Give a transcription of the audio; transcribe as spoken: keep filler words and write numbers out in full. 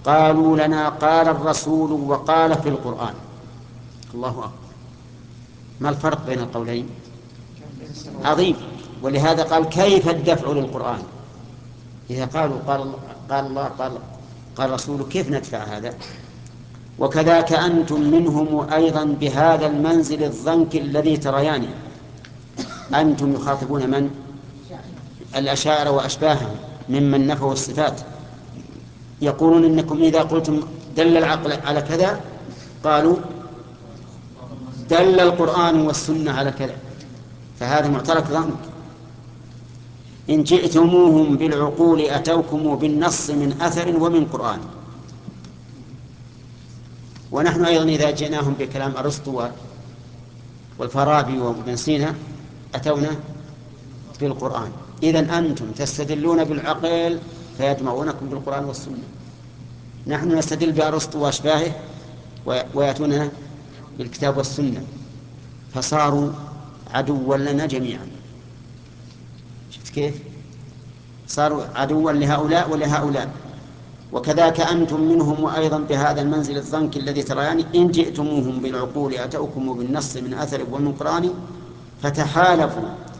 قالوا لنا قال الرسول وقال في القرآن. الله أكبر. ما الفرق بين القولين؟ عظيم. ولهذا قال كيف الدفع للقرآن؟ إذا قالوا قال, قال الله قال قال رسوله كيف ندفع هذا؟ وكذاك أنتم منهم أيضا بهذا المنزل الضنك الذي تريانه. أنتم يخاطبون من؟ الأشاعرة وأشباههم ممن نفوا الصفات، يقولون إنكم إذا قلتم دل العقل على كذا قالوا دل القرآن والسنة على كذا، فهذا معترك ضنك. إن جئتموهم بالعقول أتوكم بالنص من أثر ومن قرآن. ونحن أيضا إذا جئناهم بكلام أرسطو والفارابي وابن سينا أتونا بالقرآن. إذن أنتم تستدلون بالعقل فيجمعونكم بالقرآن والسنة، نحن نستدل بأرسطو وأشباهه ويأتوننا بالكتاب والسنة، فصاروا عدوا لنا جميعا. شفت كيف؟ صاروا عدوا لهؤلاء ولهؤلاء. وكذاك أنتم منهم وأيضا بهذا المنزل الضنك الذي تريان. إن جئتموهم بالعقول أتوكم بالنص من أثر ومن قرآن فتحالفوا